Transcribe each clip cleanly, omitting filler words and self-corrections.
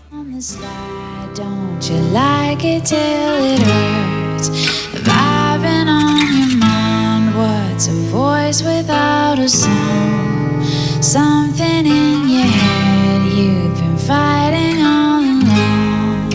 On the slide, don't you like it till it hurts? Have I been on your mind? What's a voice without a sound? Something in your head you've been fighting all along.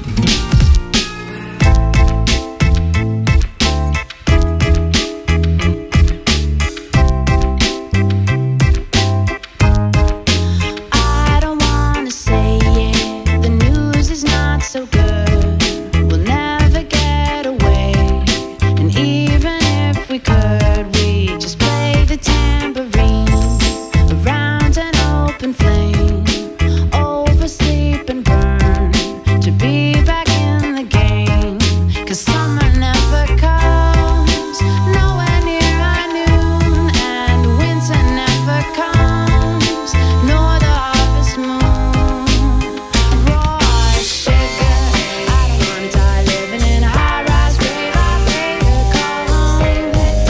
I don't wanna say it, the news is not so good. We'll never get away, and even if we could, we just play the tambourine around an open flame, oversleep and burn to be back in the game. 'Cause summer never comes, nowhere near our noon, and winter never comes, nor the harvest moon. Raw sugar, I don't wanna die living in a high-rise rave. I made a call home.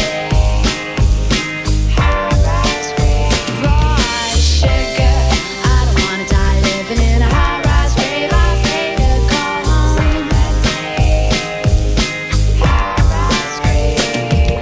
High-rise rave. Raw sugar, I don't wanna die living in a high-rise rave. I made a call home. High-rise rave.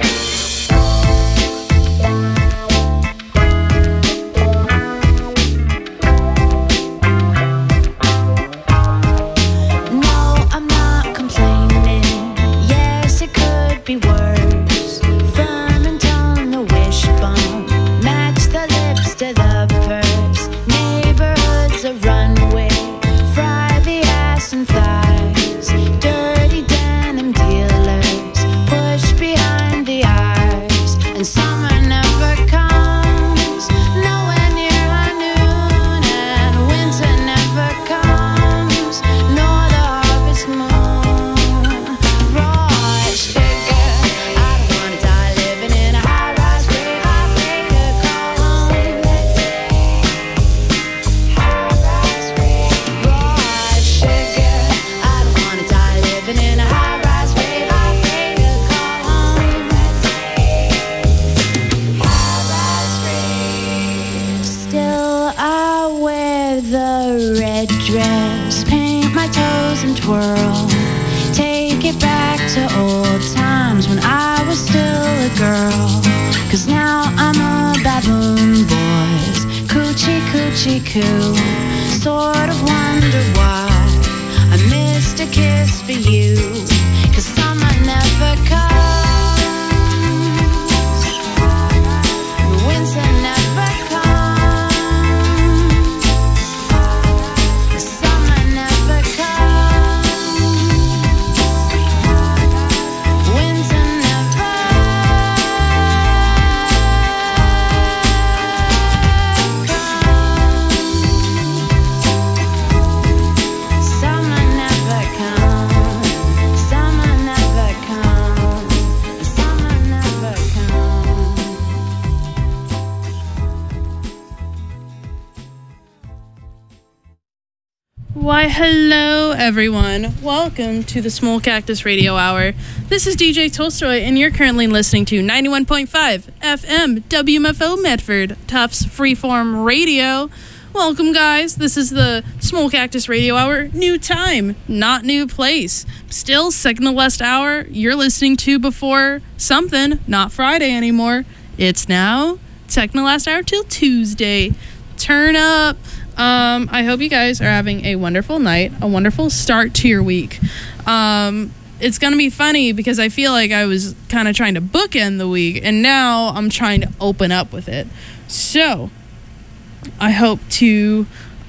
No, I'm not complaining. Yes, it could be worse. Firm and tone, the wishbone. Match the lips to the purse. Neighborhood's a runway. Fry the ass and thighs. Dirty denim dealers. Push behind the eyes. And summer never comes, nowhere near our noon, and winter never comes, nor the harvest moon. Raw sugar, I don't wanna die living in a high-rise rave. I made a call home. High-rise rave. Raw sugar, I don't wanna die living in a high-rise rave. I made a call home. High-rise rave. Still I wear the red dress, paint my toes and twirl. Take it back to old times when I was still a girl. 'Cause now I'm a baboon, boys. Coochie coochie coo. Sort of wonder why I missed a kiss for you. 'Cause summer never comes, the winter never comes, the summer never comes, winter never comes, summer never comes, summer never comes, summer never comes. Why, hello, everyone. Welcome to the Small Cactus Radio Hour. This is DJ Tolstoy, and you're currently listening to 91.5 FM WMFO Medford, Tufts Freeform Radio. Welcome, guys. This is the Small Cactus Radio Hour. New time, not new place. Still second to last hour you're listening to before something, not Friday anymore. It's now second to last hour till Tuesday. Turn up. I hope you guys are having a wonderful night, a wonderful start to your week. It's gonna be funny because I feel like I was kind of trying to bookend the week, and now I'm trying to open up with it. So I hope to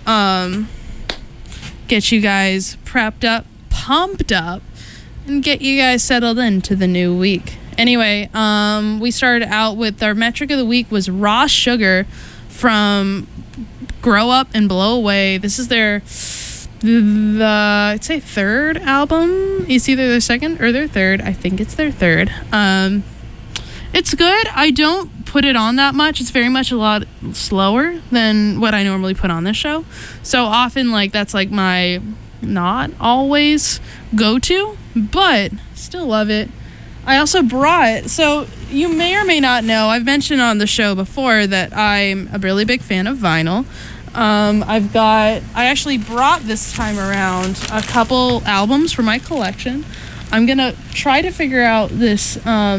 get you guys prepped up, pumped up, and get you guys settled into the new week. Anyway, we started out with our metric of the week was Raw Sugar from Grow Up and Blow Away. This is their I'd say third album. It's either their second or their third. I think it's their third. It's good. I don't put it on that much. It's very much a lot slower than what I normally put on this show. So often, like, that's like my not always go-to, but still love it. I also brought, so you may or may not know, I've mentioned on the show before that I'm a really big fan of vinyl. I actually brought this time around a couple albums for my collection. I'm gonna try to figure out this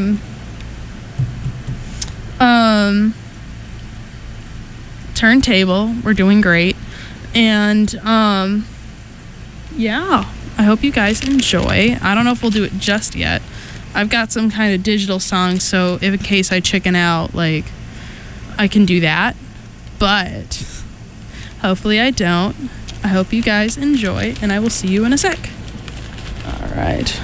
turntable. We're doing great. And yeah, I hope you guys enjoy. I don't know if we'll do it just yet. I've got some kind of digital song, so if in case I chicken out, like, I can do that. But hopefully I don't. I hope you guys enjoy, and I will see you in a sec. All right.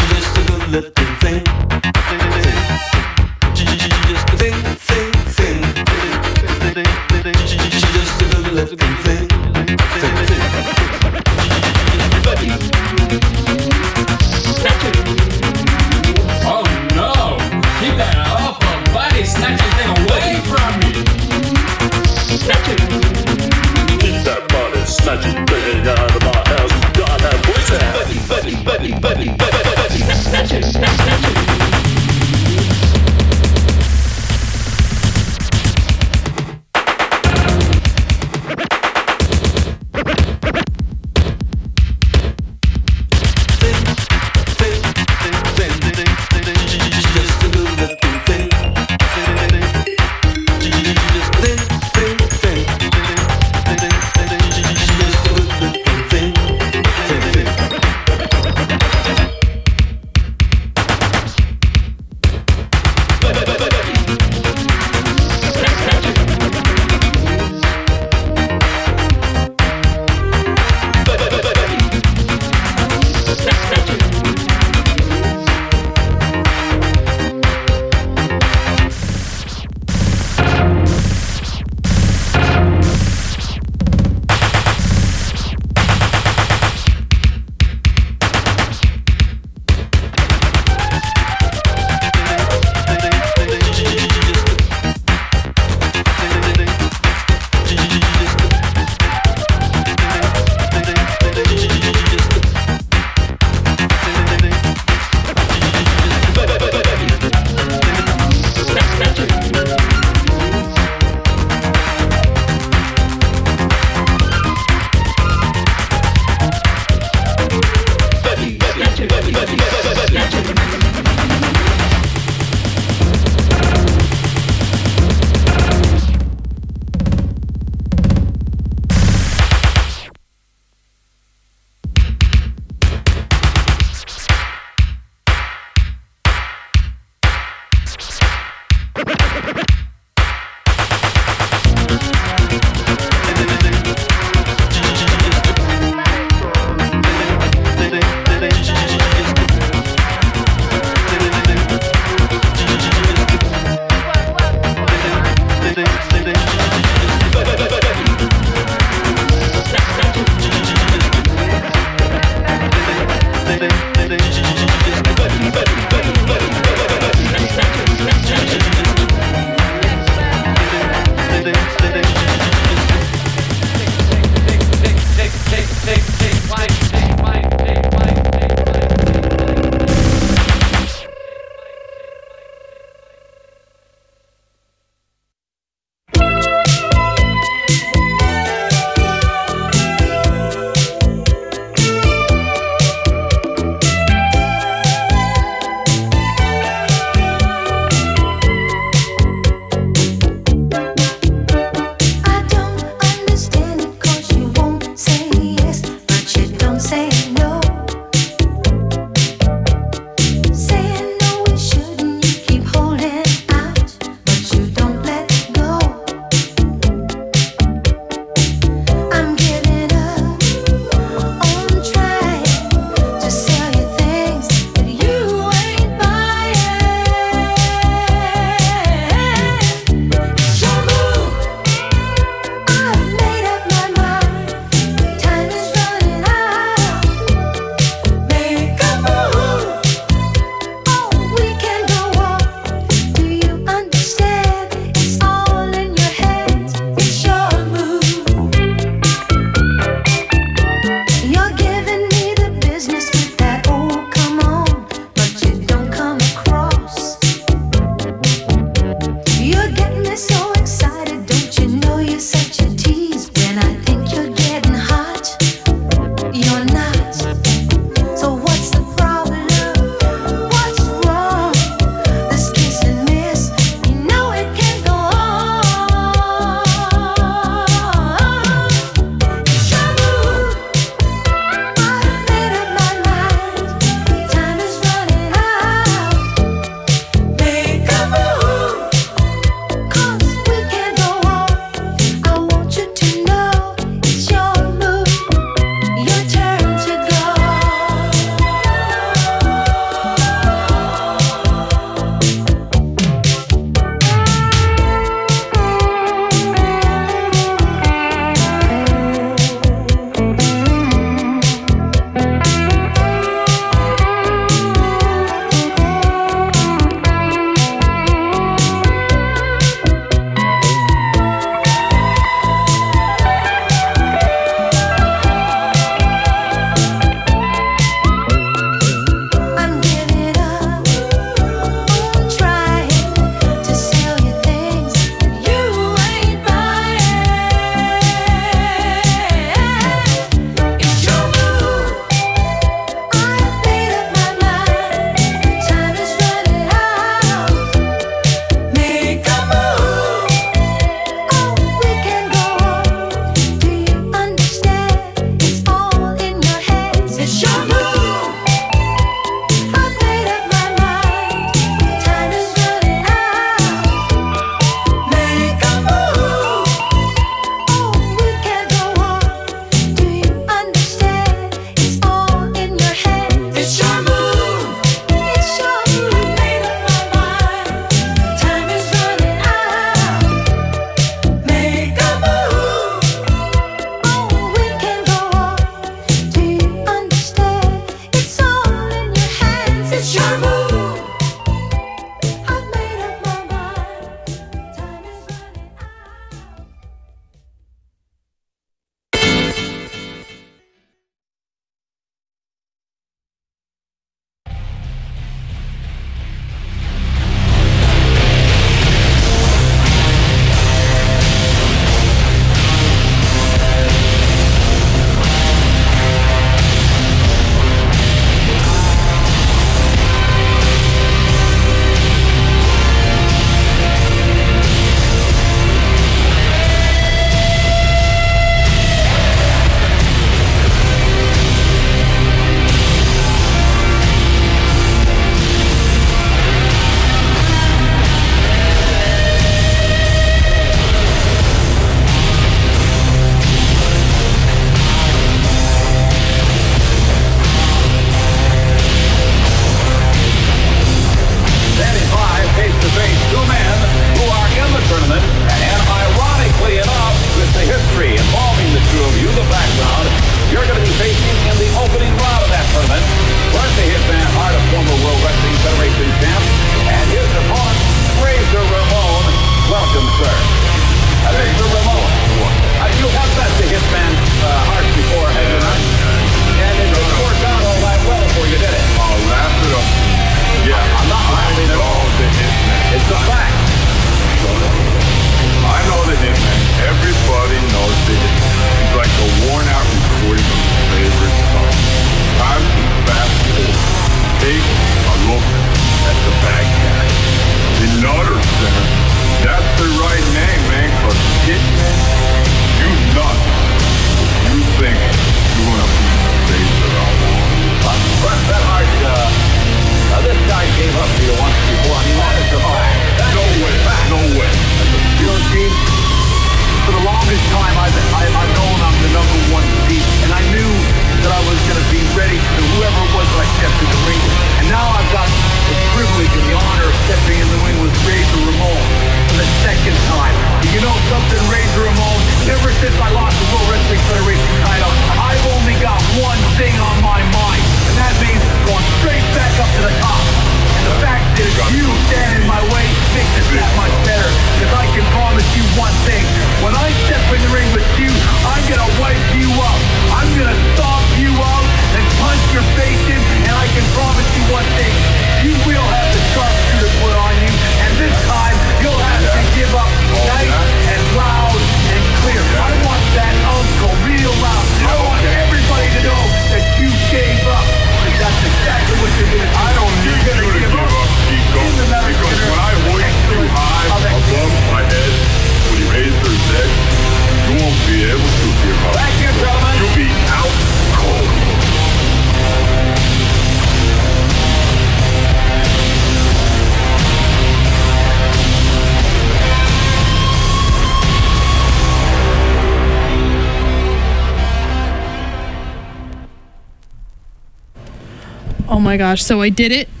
my gosh. So I did it.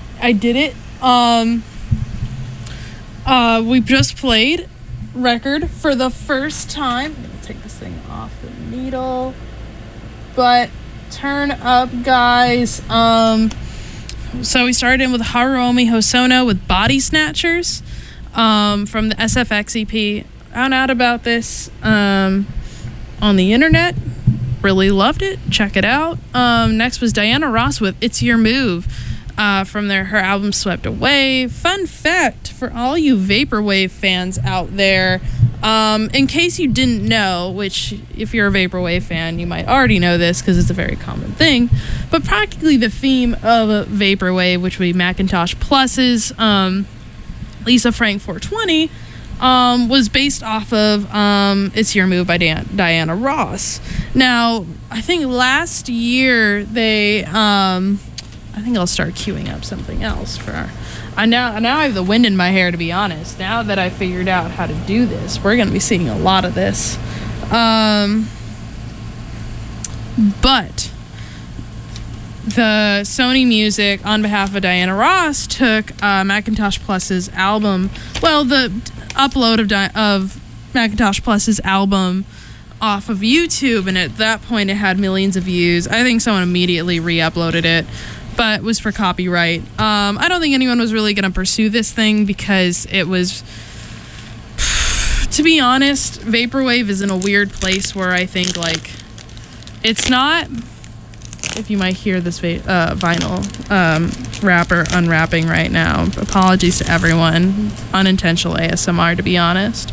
We just played record for the first time. I'm gonna take this thing off the needle. But turn up, guys. So we started in with Haruomi Hosono with Body Snatchers from the SFX EP. Found out about this on the internet. Really loved it. Check it out. Next was Diana Ross with It's Your Move from her album Swept Away. Fun fact for all you Vaporwave fans out there, in case you didn't know, which if you're a Vaporwave fan, you might already know this because it's a very common thing, but practically the theme of Vaporwave, which would be Macintosh Plus's Lisa Frank 420, was based off of It's Your Move by Diana Ross. Now, I think last year they, I think I'll start queuing up something else for now I have the wind in my hair, to be honest. Now that I figured out how to do this, we're going to be seeing a lot of this. But the Sony Music, on behalf of Diana Ross, took Macintosh Plus's album, the upload of Macintosh Plus's album off of YouTube, and at that point it had millions of views. I think someone immediately re-uploaded it, but it was for copyright. I don't think anyone was really going to pursue this thing because it was, to be honest, Vaporwave is in a weird place where I think, like, it's not, if you might hear this vinyl wrapper unwrapping right now, apologies to everyone, unintentional ASMR, to be honest.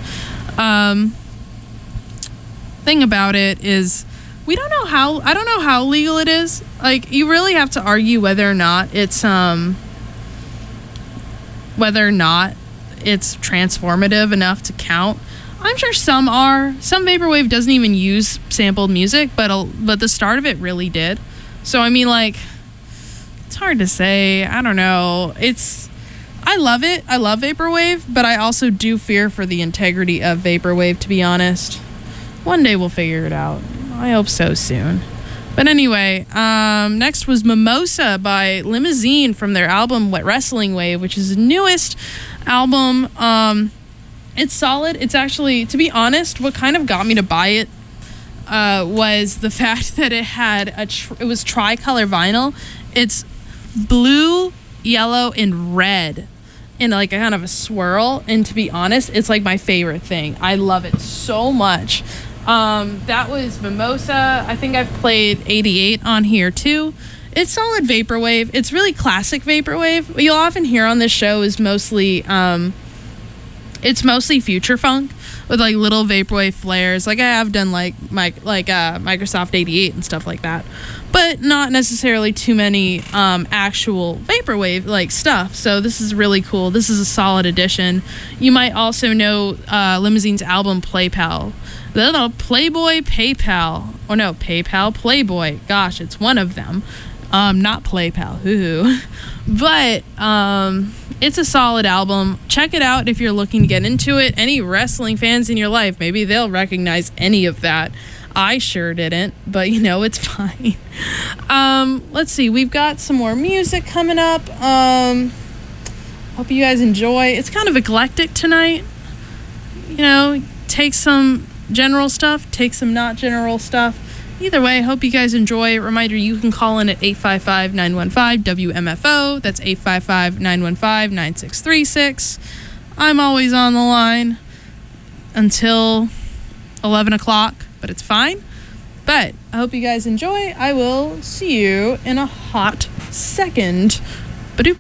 Thing about it is, I don't know how legal it is. Like, you really have to argue whether or not it's transformative enough to count. I'm sure some are. Some Vaporwave doesn't even use sampled music, but the start of it really did. So I mean, like, it's hard to say. I don't know. I love it. I love Vaporwave, but I also do fear for the integrity of Vaporwave, to be honest. One day we'll figure it out. I hope so soon. But anyway, next was Mimosa by Limousine from their album Wet Wrestling Wave, which is the newest album. It's solid. It's actually, to be honest, what kind of got me to buy it was the fact that it had it was tricolor vinyl. It's blue, yellow, and red in like a kind of a swirl. And to be honest, it's like my favorite thing. I love it so much. That was Mimosa. I think I've played 88 on here too. It's solid Vaporwave. It's really classic Vaporwave. What you'll often hear on this show is mostly future funk with like little Vaporwave flares. Like I have done Microsoft 88 and stuff like that, but not necessarily too many actual Vaporwave like stuff. So this is really cool. This is a solid addition. You might also know Limousine's album Playpal. Playboy PayPal. Or no, PayPal Playboy. Gosh, it's one of them. Not PlayPal. Ooh. But it's a solid album. Check it out if you're looking to get into it. Any wrestling fans in your life, maybe they'll recognize any of that. I sure didn't, but it's fine. Let's see. We've got some more music coming up. Hope you guys enjoy. It's kind of eclectic tonight. Take some general stuff, take some not general stuff. Either way, hope you guys enjoy. Reminder, you can call in at 855-915-WMFO. That's 855-915-9636. I'm always on the line until 11 o'clock, but it's fine. But I hope you guys enjoy. I will see you in a hot second. Badoop.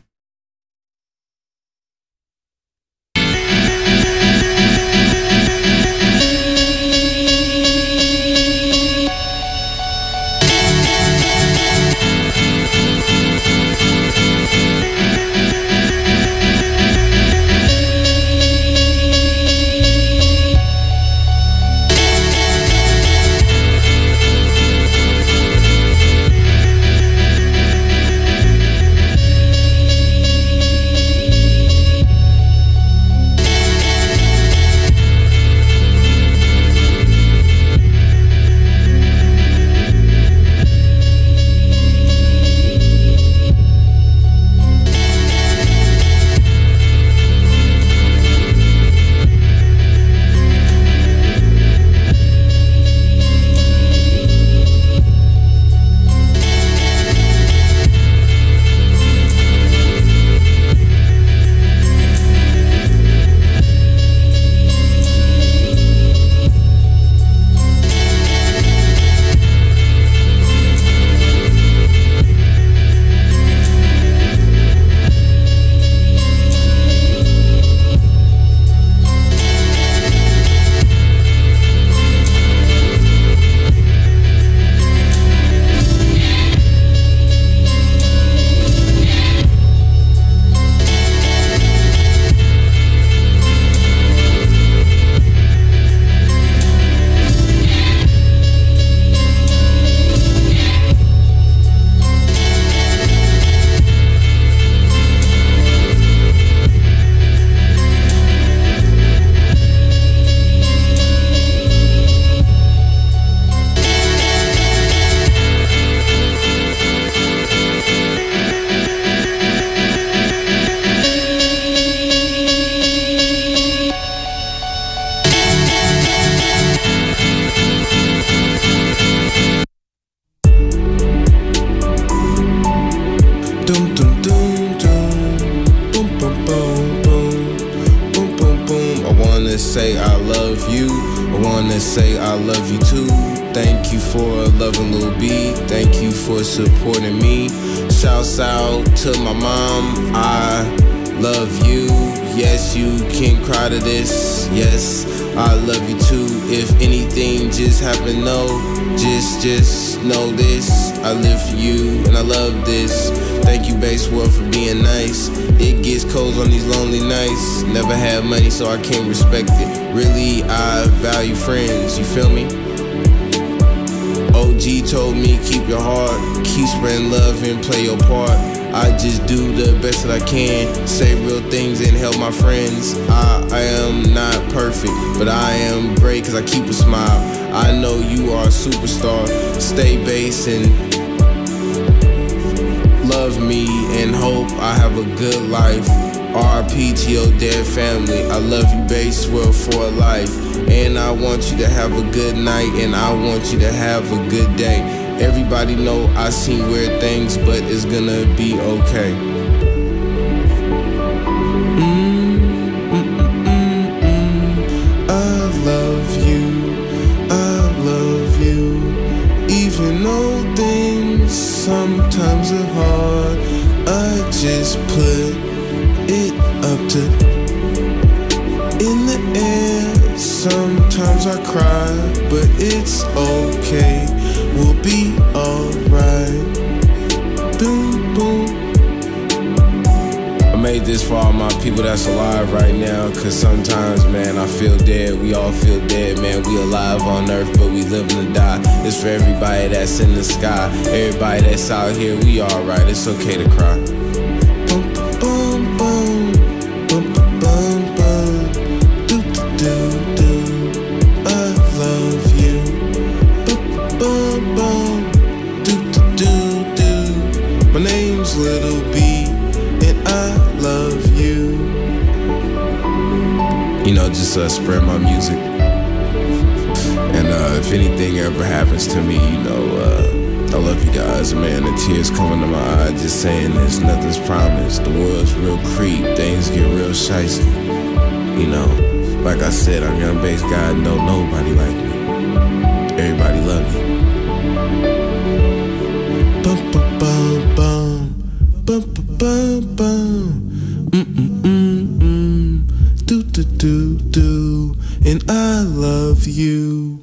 say I love you. I wanna say I love you too. Thank you for loving Lil B. Thank you for supporting me. Shouts out to my mom. I love you. Yes, you can cry to this. Yes, I love you too. If anything just happened, no, just know this. I live for you and I love this. Thank you, Bass World, for being nice. It gets cold on these lonely nights. Never had money, so I can't respect it. Really, I value friends, you feel me? OG told me keep your heart, keep spreading love and play your part. I just do the best that I can, say real things and help my friends. I am not perfect, but I am great cause I keep a smile. I know you are a superstar. Stay bass and love me and hope I have a good life. RIP to your dead family. I love you, Bass World, for life. And I want you to have a good night, and I want you to have a good day. Everybody know I seen weird things, but it's gonna be okay. I love you, I love you. Even though things sometimes are hard, I just put it up to in the air. Sometimes I cry, but it's okay. We'll be alright. Boom, boom. I made this for all my people that's alive right now, cause sometimes, man, I feel dead. We all feel dead, man. We alive on earth, but we live to die. It's for everybody that's in the sky, everybody that's out here. We alright, it's okay to cry. Boom, boom, boom. Boom, boom, boom, boom. Do, do, do. I love you. Boom, boom, boom. Do, do, do, do. My name's Little B, and I love you. You know, just spread my music. And if anything ever happens to me, you know, I love you guys, man. The tears coming to my eyes, just saying this, nothing's promised. The world's real creep, things get real shicey. You know, like I said, I'm young bass guy, and don't nobody like me. Everybody love me. Bum bum bum bum, bum bum bum bum, do do do do, and I love you.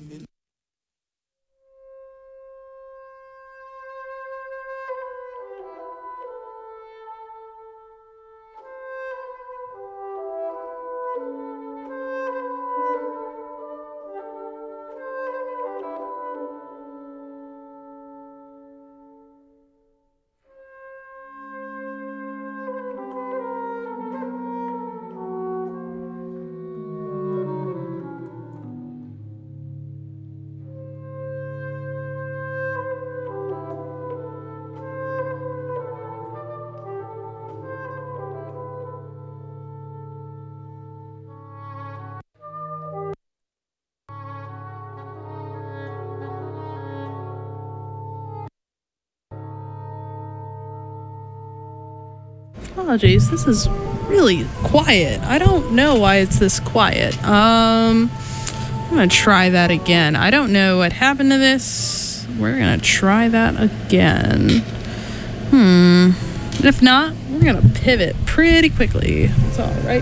Apologies, this is really quiet. I don't know why it's this quiet. I'm gonna try that again. I don't know what happened to this. We're gonna try that again. If not, we're gonna pivot pretty quickly. It's all right.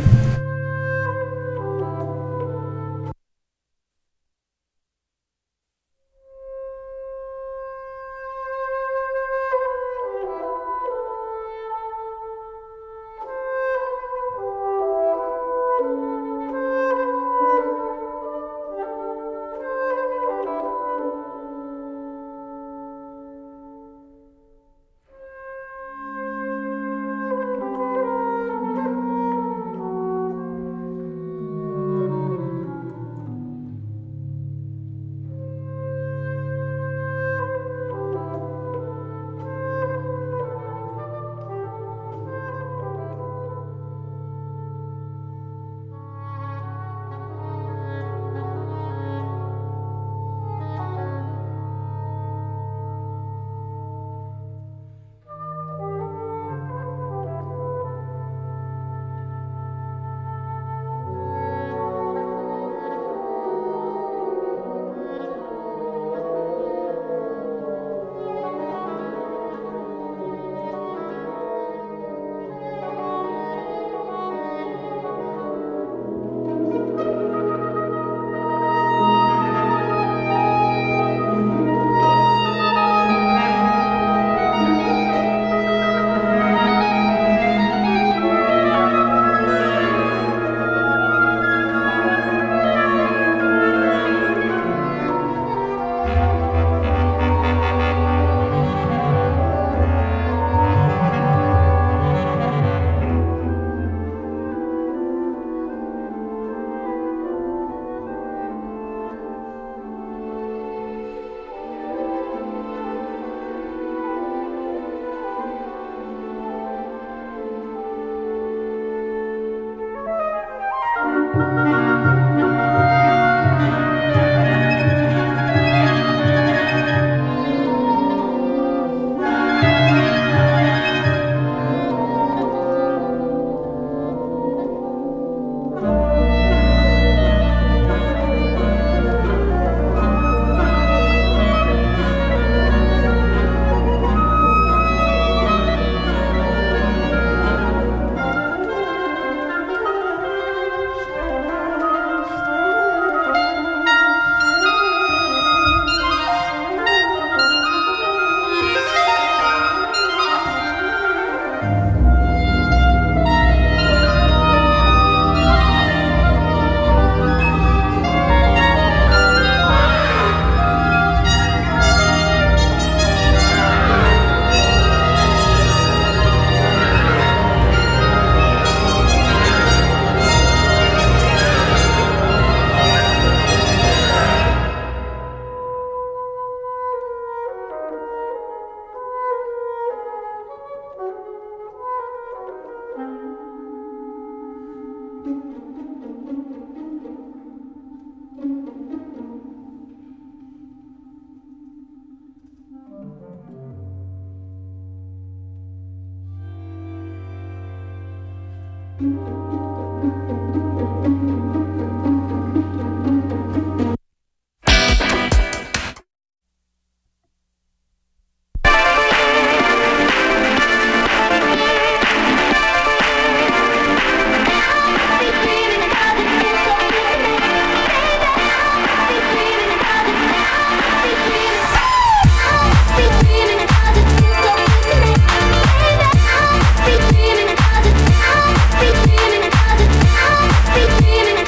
Beginning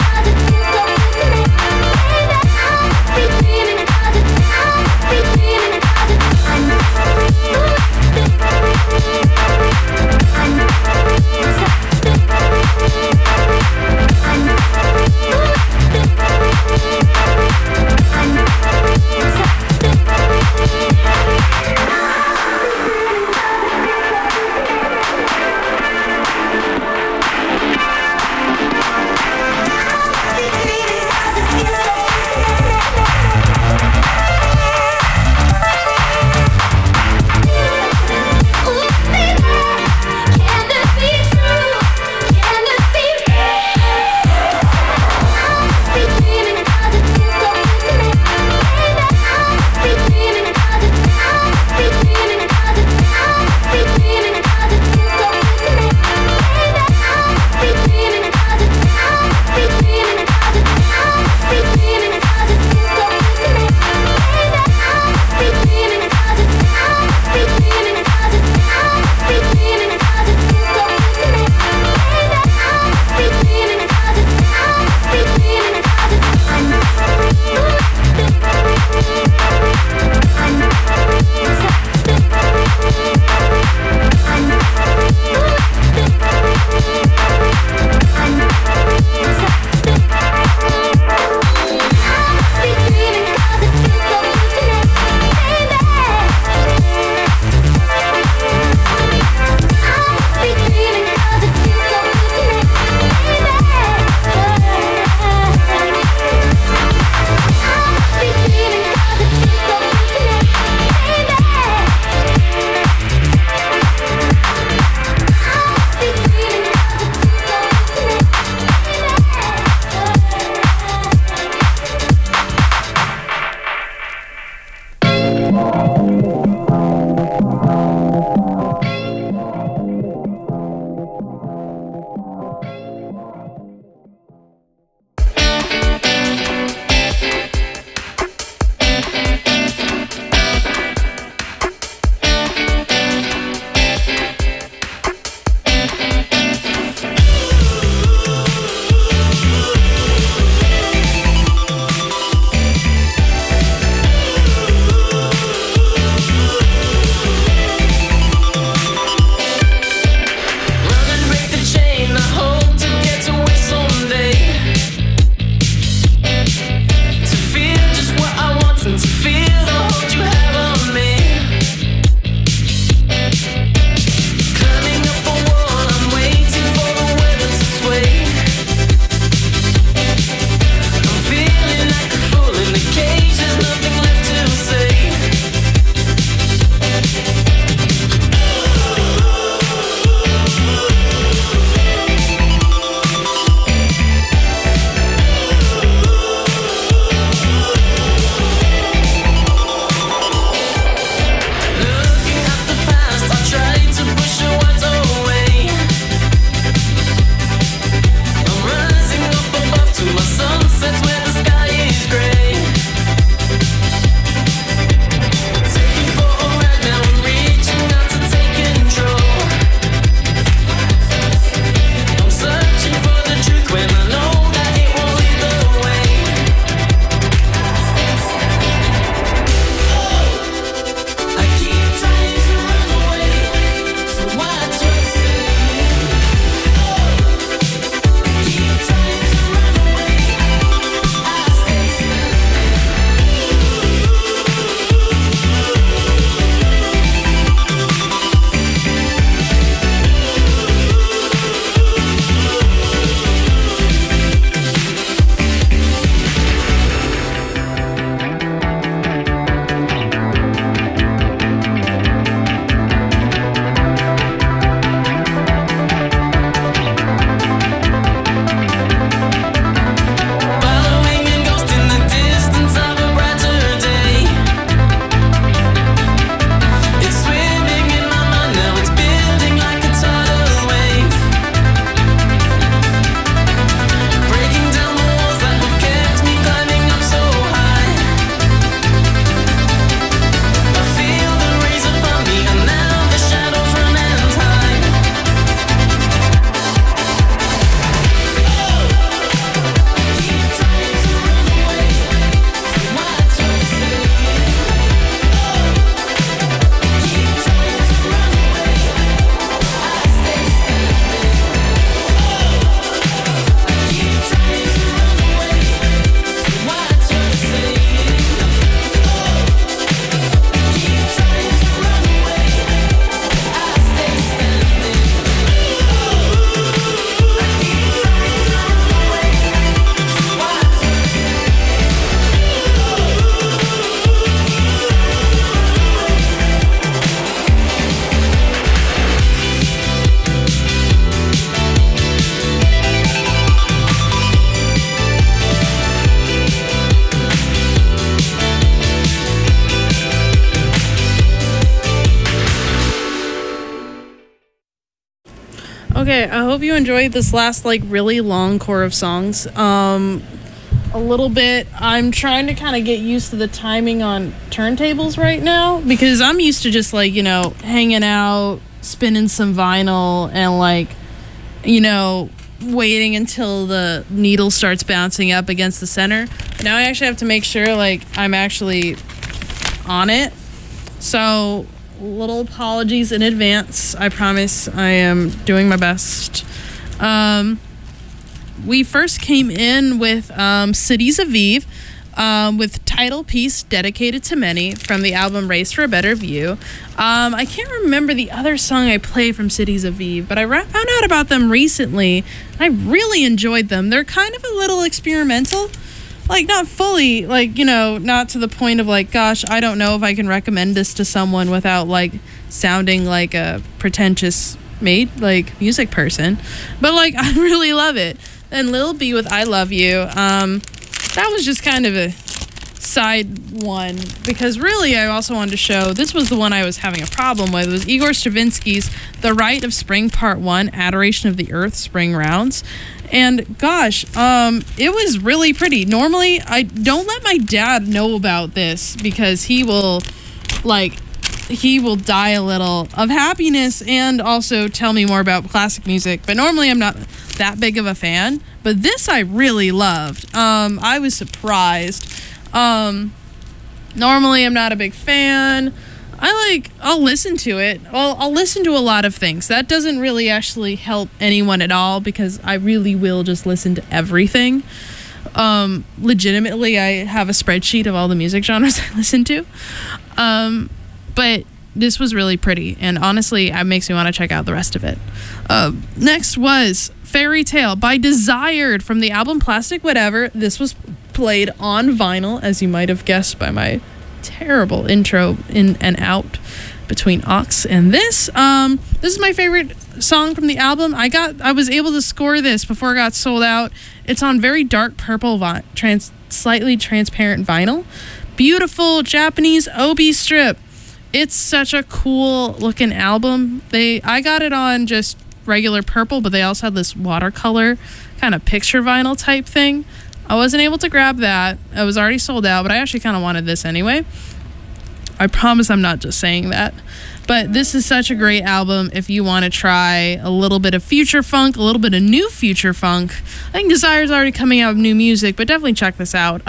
Okay, I hope you enjoyed this last, like, really long core of songs. A little bit. I'm trying to kind of get used to the timing on turntables right now because I'm used to just, like, you know, hanging out, spinning some vinyl, and, like, you know, waiting until the needle starts bouncing up against the center. Now I actually have to make sure, like, I'm actually on it. So, little apologies in advance. I promise I am doing my best. We first came in with Cities of Eve with title piece Dedicated to Many from the album Race for a Better View. I can't remember the other song I played from Cities of Eve, but I found out about them recently. I really enjoyed them. They're kind of a little experimental. Like, not fully, like, you know, not to the point of, like, gosh, I don't know if I can recommend this to someone without, like, sounding like a pretentious music person. But, like, I really love it. And Lil B with I Love You, that was just kind of a side one, because really I also wanted to show, this was the one I was having a problem with, it was Igor Stravinsky's The Rite of Spring Part 1, Adoration of the Earth, Spring Rounds. And gosh, it was really pretty. Normally, I don't let my dad know about this because he will die a little of happiness and also tell me more about classic music. But normally I'm not that big of a fan. But this I really loved. I was surprised. Normally I'm not a big fan. I'll listen to it. I'll listen to a lot of things. That doesn't really actually help anyone at all because I really will just listen to everything. Legitimately, I have a spreadsheet of all the music genres I listen to. But this was really pretty, and honestly, it makes me want to check out the rest of it. Next was Fairy Tale by Desired from the album Plastic Whatever. This was played on vinyl, as you might have guessed by my terrible intro in and out between aux and this. This is my favorite song from the album. I was able to score this before it got sold out. It's on very dark purple slightly transparent vinyl. Beautiful Japanese obi strip. It's such a cool looking album. I got it on just regular purple, but they also had this watercolor kind of picture vinyl type thing. I wasn't able to grab that. It was already sold out, but I actually kind of wanted this anyway. I promise I'm not just saying that. But this is such a great album if you want to try a little bit of future funk, a little bit of new future funk. I think Desire's already coming out with new music, but definitely check this out.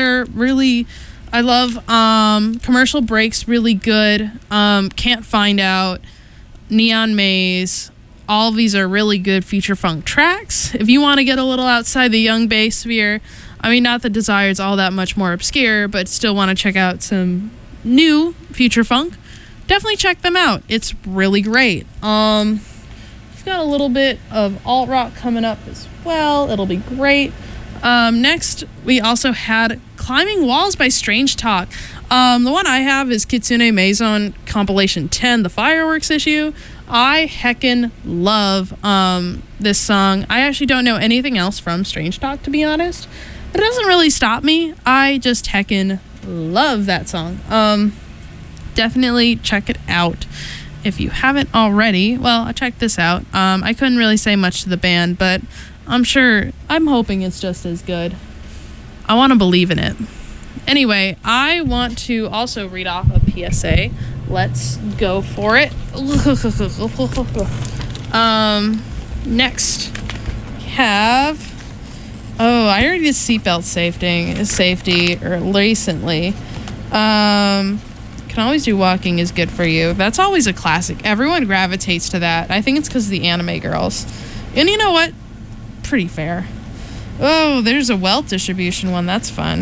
I love Commercial Breaks, really good. Can't Find Out, Neon Maze. All of these are really good future funk tracks. If you want to get a little outside the young bass sphere, I mean, not that Desire's all that much more obscure, but still want to check out some new future funk, definitely check them out. It's really great. We've got a little bit of alt rock coming up as well. It'll be great. Next, we also had Climbing Walls by Strange Talk. The one I have is Kitsune Maison Compilation 10, the Fireworks issue. I heckin' love this song. I actually don't know anything else from Strange Talk, to be honest. It doesn't really stop me. I just heckin' love that song. Definitely check it out if you haven't already. Well, check this out. I couldn't really say much to the band, but I'm hoping it's just as good. I want to believe in it. Anyway, I want to also read off a PSA. Let's go for it. Next, we have... Oh, I already did seatbelt safety recently. Can always do walking is good for you. That's always a classic. Everyone gravitates to that. I think it's because of the anime girls. And you know what? Pretty fair. Oh, there's a Welt distribution one. That's fun.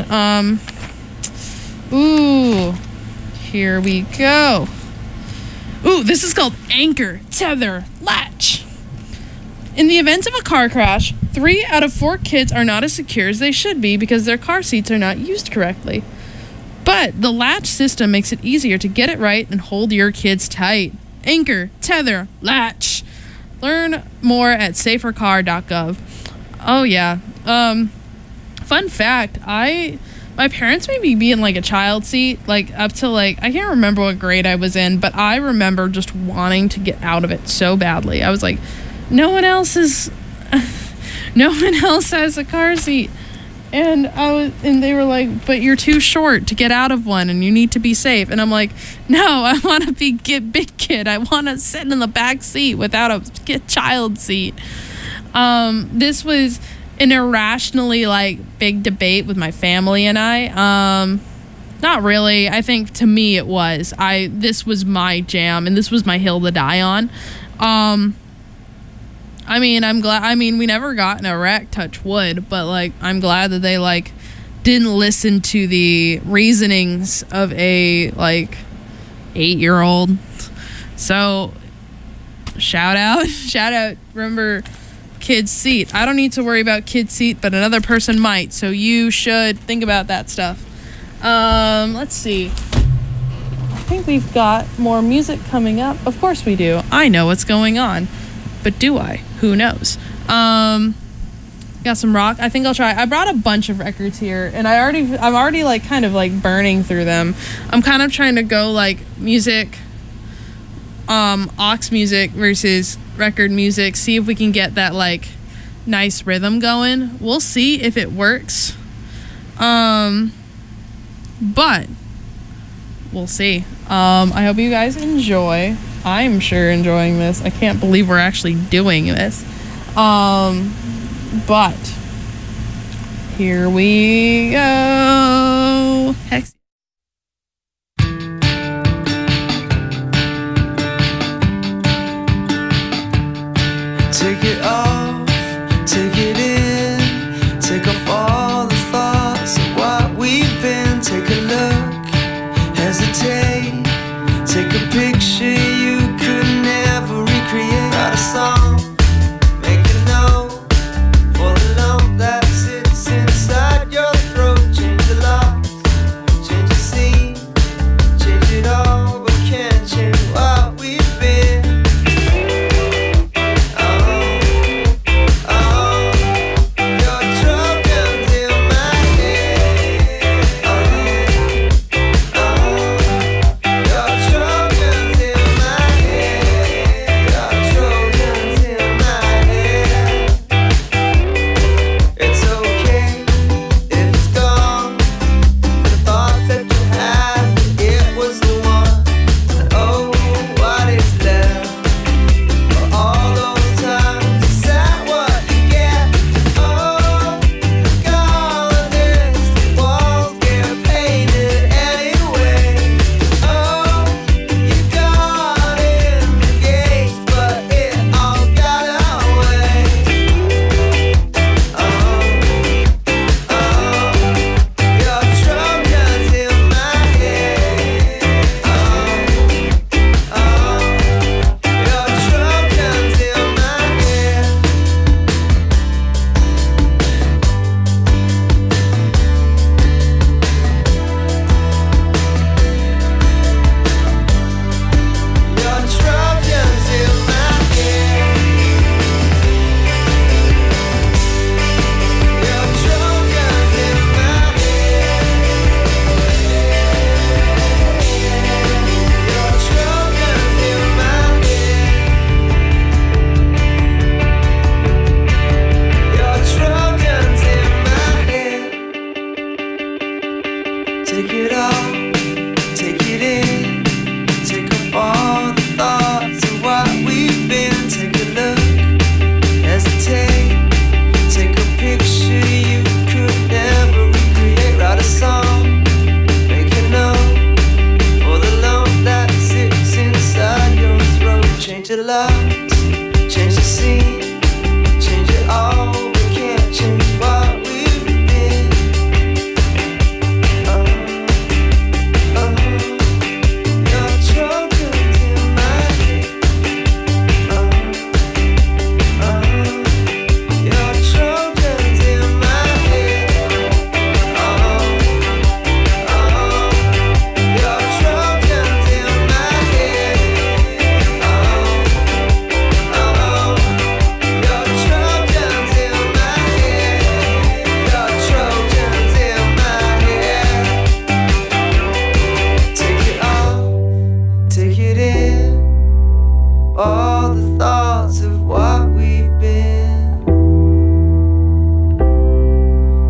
Ooh, here we go. Ooh, this is called Anchor, Tether, Latch. In the event of a car crash, 3 out of 4 kids are not as secure as they should be because their car seats are not used correctly. But the latch system makes it easier to get it right and hold your kids tight. Anchor, Tether, Latch. Learn more at safercar.gov. Oh, yeah. Fun fact, my parents made me be in, like, a child seat, like, up to, like, I can't remember what grade I was in, but I remember just wanting to get out of it so badly. I was, like, no one else has a car seat. And they were like, but you're too short to get out of one and you need to be safe. And I'm like, no, I want to be big kid. I want to sit in the back seat without a child seat. This was an irrationally like big debate with my family and I. Not really. I think to me it was. This was my jam and this was my hill to die on. I mean, I'm glad. I mean, we never got in a wreck, touch wood, but like, I'm glad that they like didn't listen to the reasonings of a like 8-year-old. So, shout out. Remember, kid's seat. I don't need to worry about kid's seat, but another person might. So you should think about that stuff. Let's see. I think we've got more music coming up. Of course we do. I know what's going on. But do I? Who knows? Got some rock. I think I'll try. I brought a bunch of records here, and I'm already like kind of like burning through them. I'm kind of trying to go like music, aux music versus record music. See if we can get that like nice rhythm going. We'll see if it works. But we'll see. I hope you guys enjoy. I'm sure enjoying this. I can't believe we're actually doing this. But here we go. Hex. Take it off, take it in, take off all the thoughts of what we've been. Take a look, hesitate, take a picture you could never recreate. Write a song, make a note for the lump that sits inside your throat. Change the locks,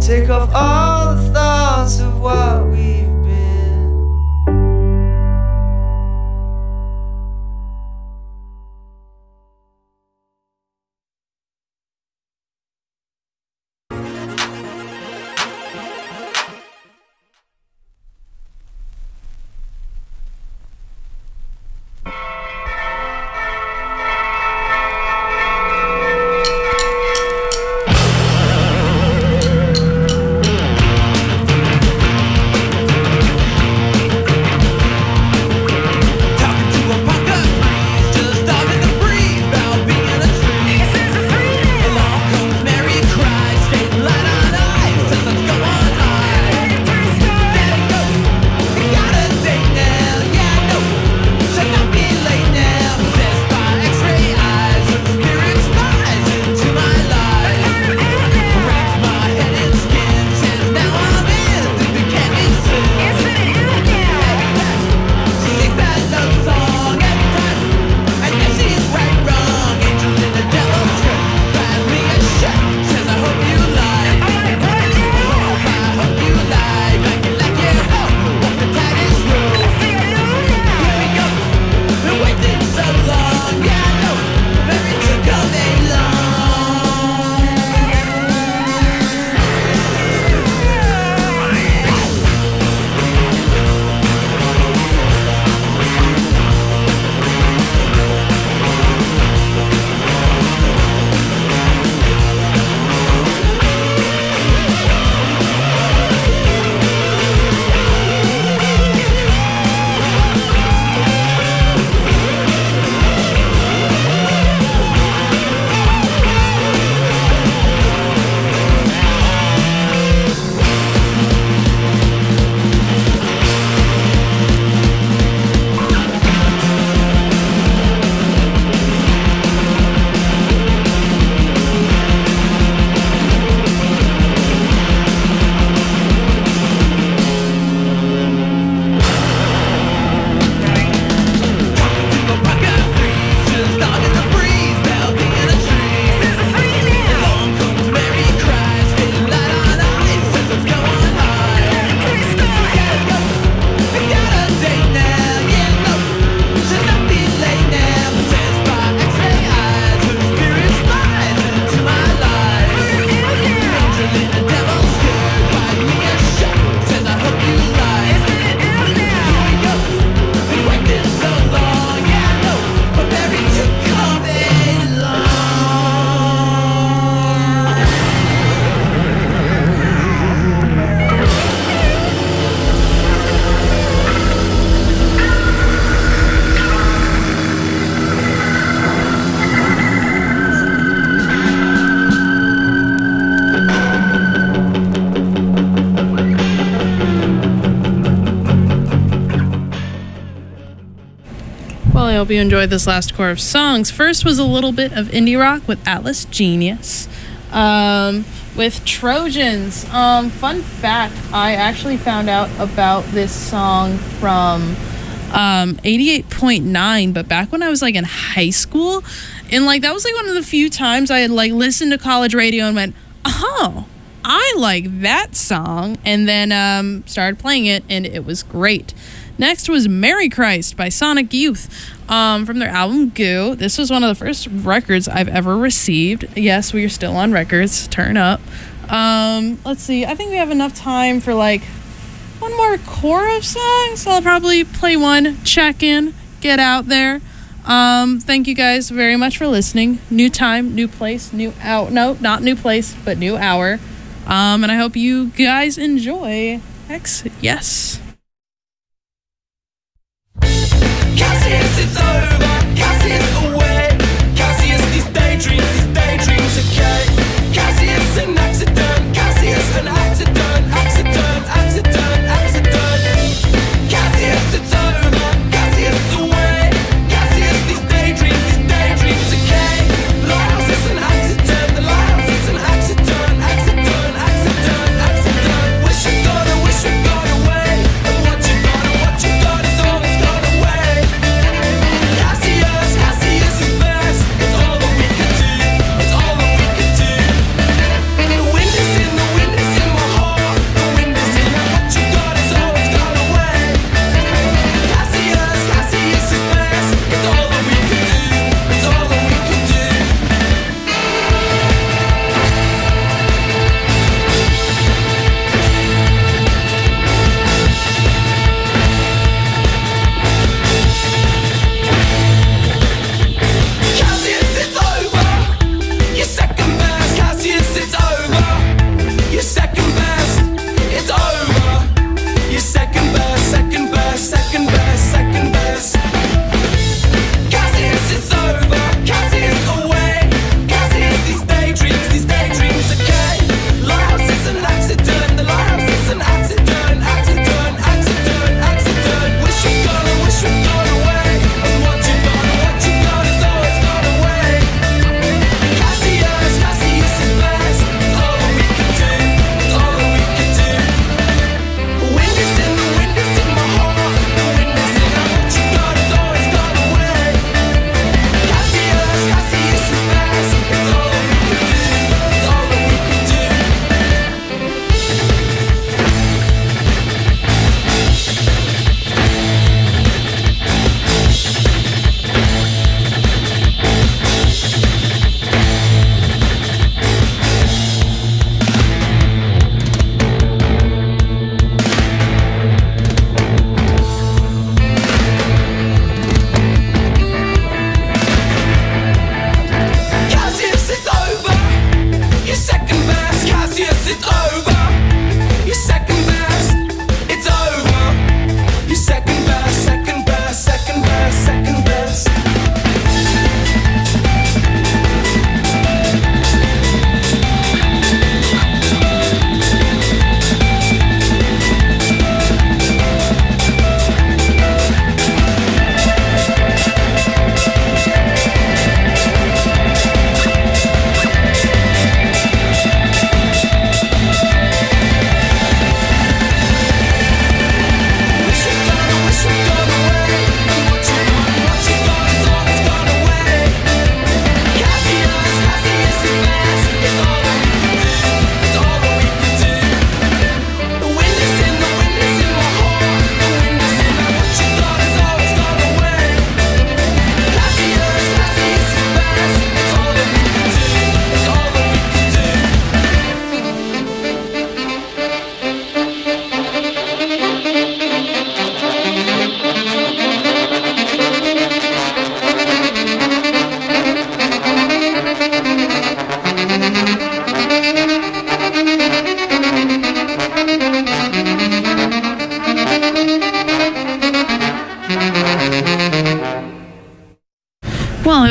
take off all the thoughts of what we've been. Well, I hope you enjoyed this last core of songs. First was a little bit of indie rock with Atlas Genius. With Trojans. Fun fact, I actually found out about this song from 88.9, but back when I was like in high school, and like that was like one of the few times I had like listened to college radio and went, oh, I like that song, and then started playing it, and it was great. Next was Merry Christ by Sonic Youth from their album Goo. This was one of the first records I've ever received. Yes, we are still on records. Turn up. Let's see. I think we have enough time for like one more core of songs. So I'll probably play one, check in, get out there. Thank you guys very much for listening. New time, new place, new hour. No, not new place, but new hour. And I hope you guys enjoy. Yes. Cassius, it's over. Cassius, away. Cassius, these daydreams, okay. Cassius, an accident. Cassius, an accident. Cassius, it's over. Cassius, away. Cassius, these daydreams, okay. Lighthouse is an accident. The lighthouse is an accident. Wish we got away. And what you got is all that's gone away.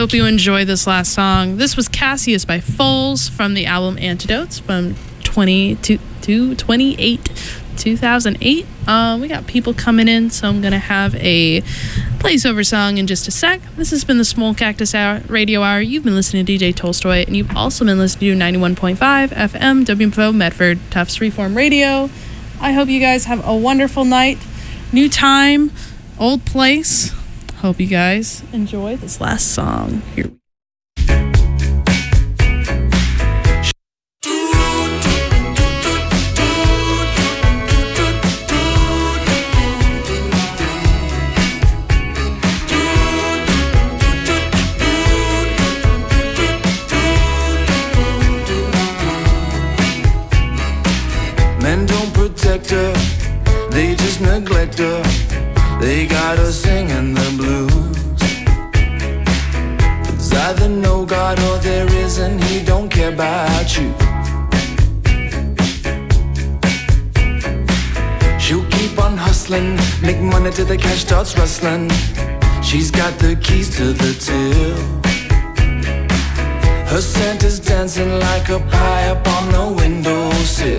hope you enjoy this last song. This was Cassius by Foals from the album Antidotes from 2008. We got people coming in, so I'm gonna have a placeover song in just a sec. This has been the Small Cactus Radio Hour. You've been listening to DJ Tolstoy, and you've also been listening to 91.5 FM WMFO Medford, Tufts Freeform Radio. I hope you guys have a wonderful night. New time, old place. Hope you guys enjoy this last song. Here we go. Her, they just neglect her. They got her singing the blues. There's either no God or there isn't. He don't care about you. She'll keep on hustling, make money till the cash starts rustling. She's got the keys to the till. Her scent is dancing like a pie up on the windowsill.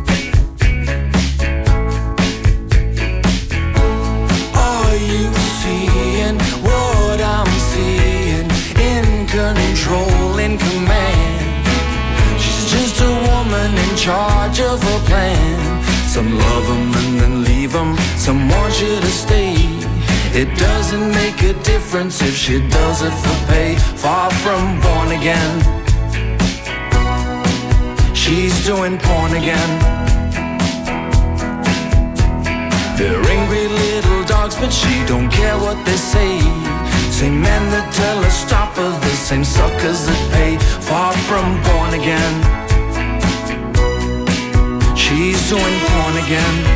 What I'm seeing, in control, in command. She's just a woman in charge of her plan. Some love them and then leave them, some want you to stay. It doesn't make a difference if she does it for pay. Far from born again, she's doing porn again. They're angry little dogs, but she don't care what they say. Same men that tell her stop are the same suckers that pay. Far from born again, she's doing porn again.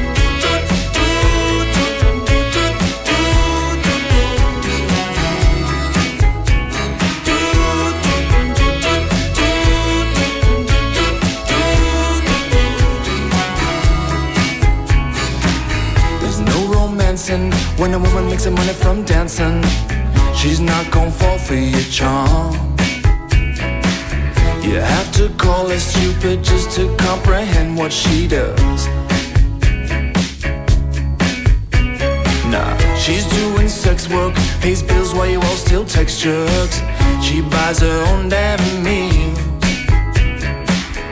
When a woman makes her money from dancing, she's not gonna fall for your charm. You have to call her stupid just to comprehend what she does. Nah, she's doing sex work, pays bills while you all still text jerks. She buys her own damn meal.